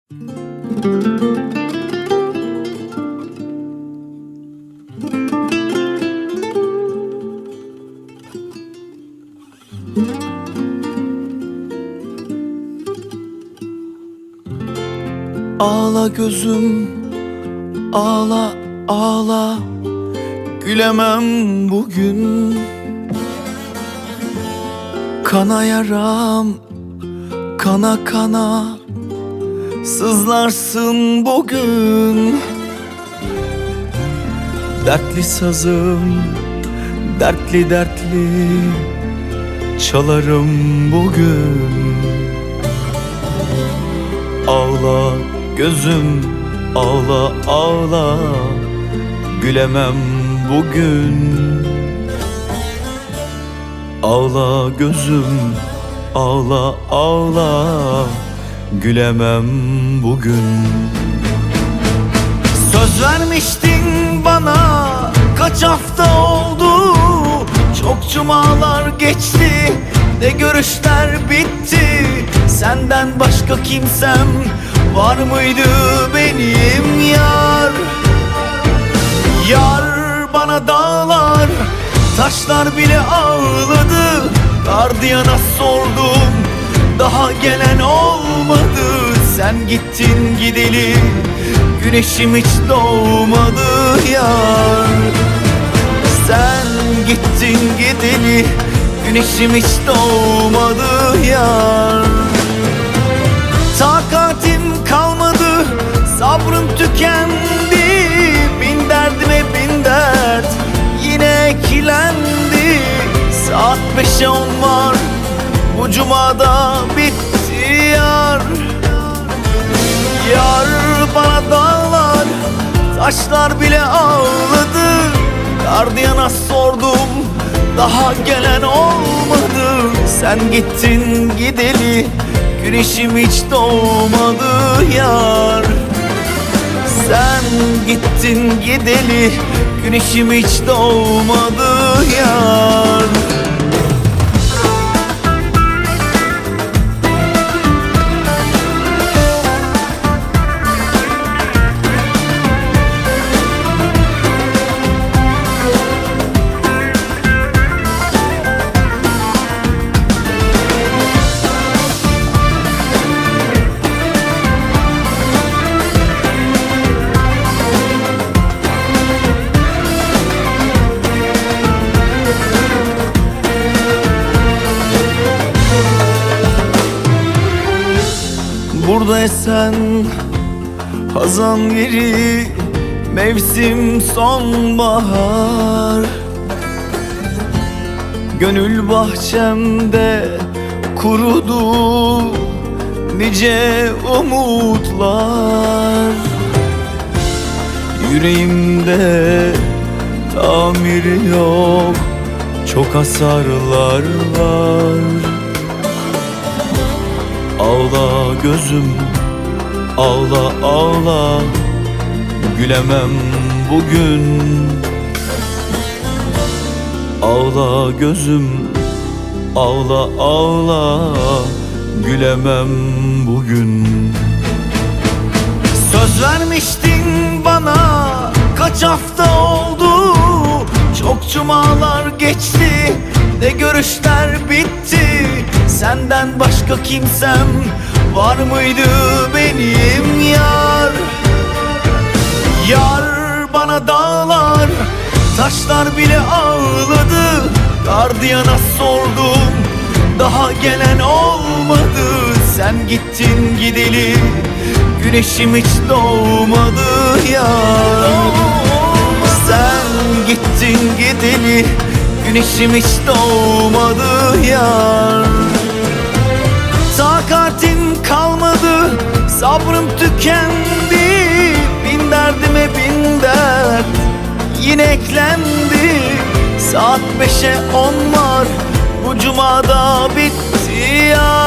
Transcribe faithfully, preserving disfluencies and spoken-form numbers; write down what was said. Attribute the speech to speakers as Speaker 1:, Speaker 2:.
Speaker 1: Ağla gözüm, ağla ağla, gülemem bugün. Kana yaram, kana kana, sızlarsın bugün. Dertli sazım, dertli dertli, çalarım bugün. Ağla gözüm, ağla ağla, gülemem bugün. Ağla gözüm, ağla ağla, gülemem bugün. Söz vermiştin bana, kaç hafta oldu, çok cumalar geçti, ne görüşler bitti. Senden başka kimsem var mıydı benim yar? Yar bana dağlar, taşlar bile ağladı. Gardiyana sordum, daha gelen olmadı. Sen gittin gideli, güneşim hiç doğmadı yar. Sen gittin gideli, güneşim hiç doğmadı yar. Takatim kalmadı, sabrım tükendi. Bin derdime bin dert yine eklendi. Saat beşe on var, bu cumada bitti yar. Yar bana dağlar, taşlar bile ağladı. Gardiyana sordum, daha gelen olmadı. Sen gittin gideli, güneşim hiç doğmadı yar. Sen gittin gideli, güneşim hiç doğmadı yar. Burada esen hazan yeri, mevsim sonbahar. Gönül bahçemde kurudu nice umutlar. Yüreğimde tamiri yok, çok hasarlar var. Ağla gözüm, ağla ağla, gülemem bugün. Ağla gözüm, ağla ağla, gülemem bugün. Söz vermiştin bana, kaç hafta oldu, çok cumalar geçti, ne görüşler bitti. Senden başka kimsem var mıydı benim yar? Yar bana dağlar, taşlar bile ağladı. Gardiyana sordum, daha gelen olmadı. Sen gittin gideli, güneşim hiç doğmadı yar. Sen gittin gideli, güneşim hiç doğmadı yar. Takatim kalmadı, sabrım tükendi. Bin derdime bin dert yine eklendi. Saat beşe on var, bu cumada bitti ya.